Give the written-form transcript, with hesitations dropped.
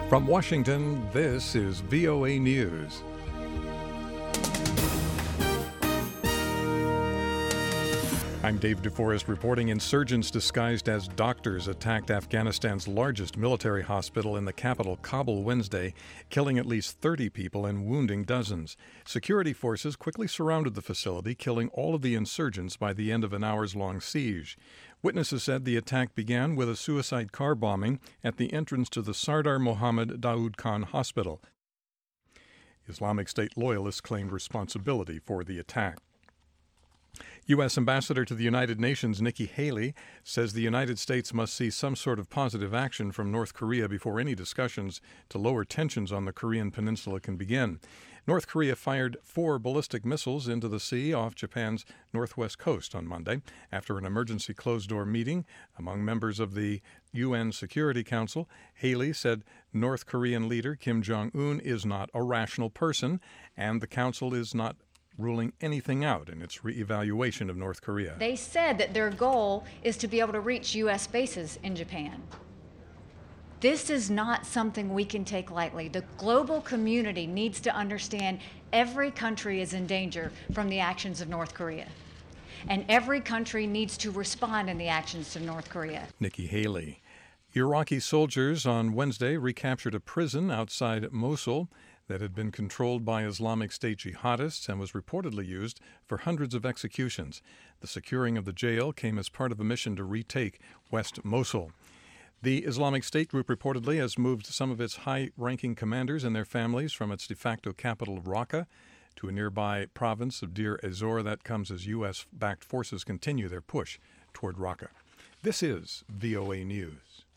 From Washington, this is VOA News. I'm Dave DeForest reporting. Insurgents disguised as doctors attacked Afghanistan's largest military hospital in the capital, Kabul, Wednesday, killing at least 30 people and wounding dozens. Security forces quickly surrounded the facility, killing all of the insurgents by the end of an hours-long siege. Witnesses said the attack began with a suicide car bombing at the entrance to the Sardar Mohammad Daoud Khan Hospital. Islamic State loyalists claimed responsibility for the attack. U.S. Ambassador to the United Nations Nikki Haley says the United States must see some sort of positive action from North Korea before any discussions to lower tensions on the Korean peninsula can begin. North Korea fired 4 ballistic missiles into the sea off Japan's northwest coast on Monday after an emergency closed-door meeting among members of the UN Security Council. Haley said North Korean leader Kim Jong-un is not a rational person, and the council is not ruling anything out in its reevaluation of North Korea. They said that their goal is to be able to reach U.S. bases in Japan. This is not something we can take lightly. The global community needs to understand every country is in danger from the actions of North Korea. And every country needs to respond in the actions of North Korea. Nikki Haley. Iraqi soldiers on Wednesday recaptured a prison outside Mosul that had been controlled by Islamic State jihadists and was reportedly used for hundreds of executions. The securing of the jail came as part of a mission to retake West Mosul. The Islamic State group reportedly has moved some of its high-ranking commanders and their families from its de facto capital of Raqqa to a nearby province of Deir ez-Zor. That comes as U.S.-backed forces continue their push toward Raqqa. This is VOA News.